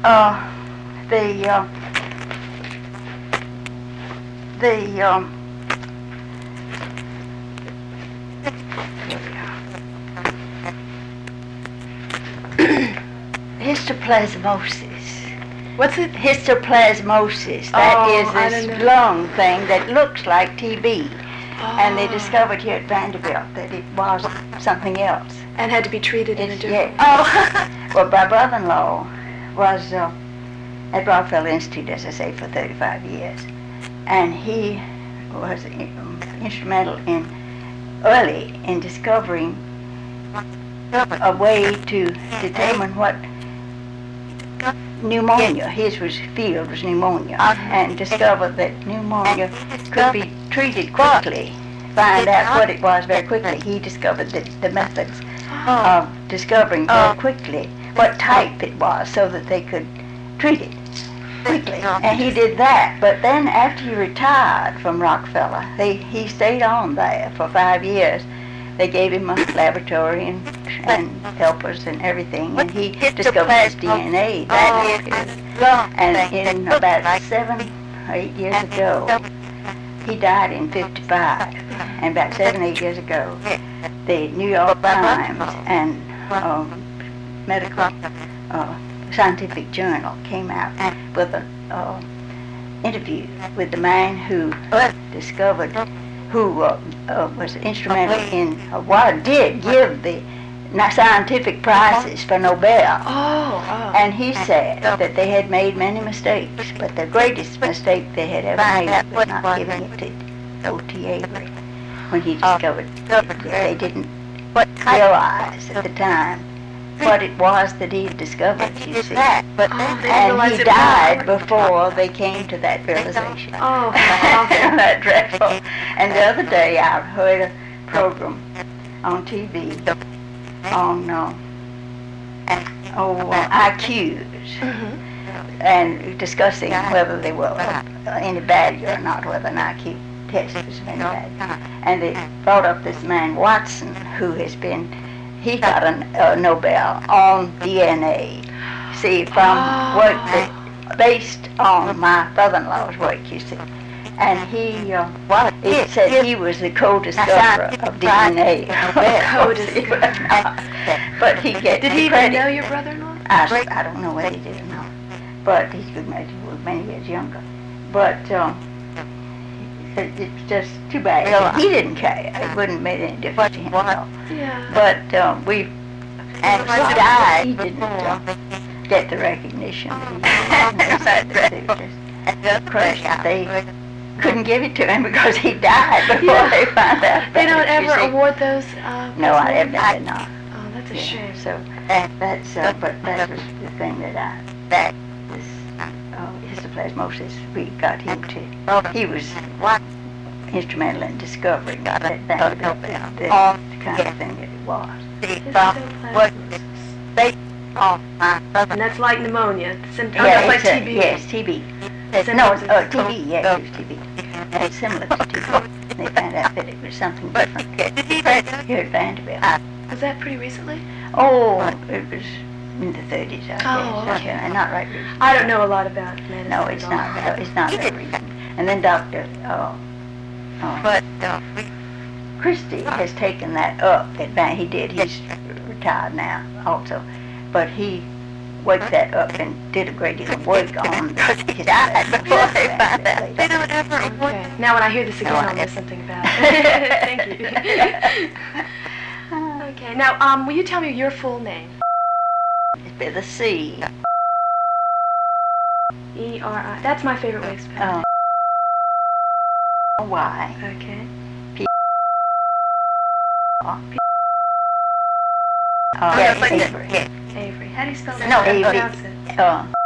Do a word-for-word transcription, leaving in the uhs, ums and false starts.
uh, the, uh, the, um, histoplasmosis. What's it? Histoplasmosis. That Oh, is I this don't know. lung thing that looks like T B. Oh. And they discovered here at Vanderbilt that it was something else. And had to be treated in a It's, different yeah. Oh, well, my brother-in-law was uh, at Rockefeller Institute, as I say, for thirty-five years. And he was um, instrumental in, early in discovering a way to determine what pneumonia, his was, field was pneumonia, and discovered that pneumonia could be treated quickly, find out what it was very quickly. He discovered the, the methods of discovering very quickly what type it was so that they could treat it quickly. And he did that, but then after he retired from Rockefeller, they, he stayed on there for five years. They gave him a laboratory and, and helpers and everything, and he discovered his D N A. That is, and in about seven or eight years ago, he died in fifty-five. And about seven, eight years ago, the New York Times and uh, medical uh, scientific journal came out with an uh, interview with the man who discovered, who uh, uh, was instrumental in, uh, what did give the scientific prizes for Nobel. Oh, oh. And he said that they had made many mistakes, but the greatest mistake they had ever made was not giving it to O T Avery when he discovered it. They didn't realize at the time what it was that he had discovered, you see. But oh, they didn't And realize he it was died hard. before they came to that realization. Oh, Isn't that dreadful? And the other day I heard a program on T V on uh, oh, uh, I Qs Mm-hmm. and discussing whether they were uh, any value or not, whether an I Q test was of any value. And they brought up this man Watson, who has been, he got a uh, Nobel on D N A. See, from Oh. work that, based on my brother-in-law's work, you see. And he, uh, it said he was the co-discoverer of D N A. Co-discoverer. But he gets Did he even credit. know your brother-in-law? I, I don't know whether he did or not, but he's good, maybe he was many years younger. But um, it, it's just too bad. He didn't care. It wouldn't have made any difference to him at all. Yeah. But um, we, and he died, he didn't uh, get the recognition that he deserved. They were just crushed. They couldn't give it to him because he died before Yeah. they found out. They don't about it, you ever see. award those? Uh, No, I awards? evidently not. Oh, that's a Yeah, shame. So that's, uh, but that was the thing that I, that this uh, histoplasmosis, we got him to, he was instrumental in discovering that, that, that, that, the kind of thing that it was. Histoplasmosis. And that's like pneumonia. Symptoms. Oh, Yeah, that's like it's a- T B. Yes, T B. Symptoms No, of- uh, T B, yeah, it was T B. And it's similar to T B. They found out that it was something different here at Vanderbilt. Was that pretty recently? Oh, it was in the thirties, I guess. Oh, okay. Yeah, not right recent. I don't know a lot about medicine. No, it's at all. not. It's not very recent. And then Doctor Uh, uh, Christie has taken that up. At Van, he did. He's retired now, also, but he waked that up and did a great deal of work on because he died before they found out. Okay. Now when I hear this again, No, I'll I- know something about it. Thank you. Okay. Now, um, will you tell me your full name? It's with a C. E R I. That's my favorite way to spell it. Um, Y. Okay. Uh, Oh, it's like Avery. Avery. How do you spell that? No, How do you Avery. pronounce it? Uh,